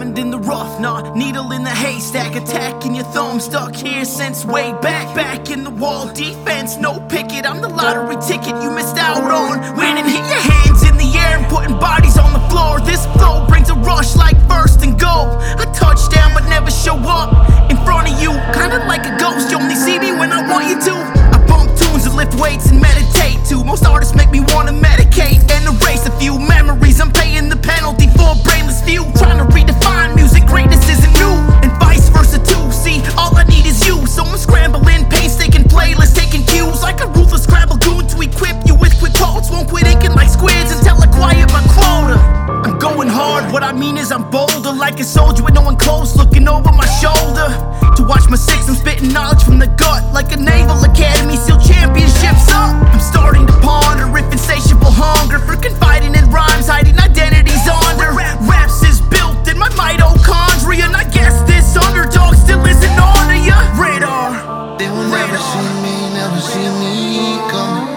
diamond in the rough, nah, needle in the haystack, attacking your thumb, stuck here since way back in the wall, defense, no picket, I'm the lottery ticket you missed out on, winning, hit your hands in the air and putting bodies on the floor, this flow brings a rush like first and goal, I touch down but never show up, in front of you, kinda like a ghost, you only see me when I want you to, I bump tunes and lift weights and meditate too, most artists make me wanna medicate and erase a few memories, I'm paying the penalty for a brainless view, trying to redefine music, greatness isn't new, and vice versa too, see, all I need is you, so I'm scrambling, painstaking playlists, taking cues, like a ruthless Scrabble goon to equip you with quick quotes, won't quit inking like squids until I quiet my quota, I'm going hard, what I mean is I'm bolder, like a soldier with no one close, looking over my shoulder, to watch my six, I'm spitting knowledge from the gut, like a naval academy, SEAL championships up, I'm starting to ponder if insatiable hunger for confiding in rhymes, hiding identities under, raps is built in my mitochondria, and I guess this underdog still isn't on to ya, radar. They will never see me coming,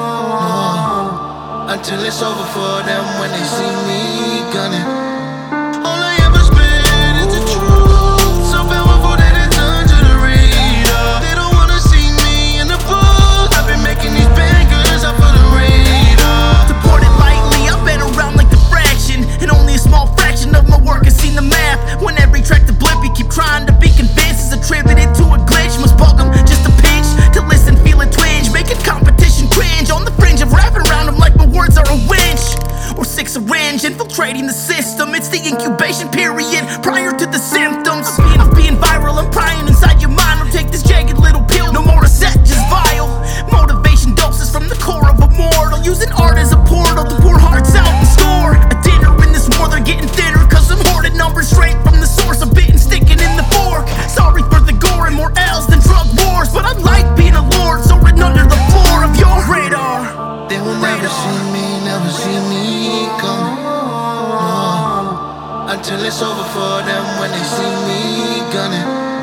no, until it's over for them when they see me gunning. All I ever spit is the truth, so powerful that it turns to the radar. They don't wanna see me in the book, I've been making these bangers up for the radar. To put it lightly, I've been around like the fraction, and only a small fraction of my work has seen the map. When every track to blip, you keep trying to be convinced is attributed to a glitch, must bug them just a pinch to listen, feel it twinge, making competition cringe, on the fringe of rapping around them like my words are a winch or six syringe, infiltrating the system. It's the incubation period prior to the symptoms of being viral. I'm prying inside your mind, I'll take this jagged little pill, no more to set, just vile motivation doses from the core of a mortal, using art as a portal to pour hearts out and score a dinner in this war. They're getting thinner cause I'm hoarding numbers straight from the source, a bit and sticking in the fork. Sorry for the gore and more L's than drug wars, but I like being a lord, soaring under the floor of your radar. They will never see me coming, no, until it's over for them when they see me gunning.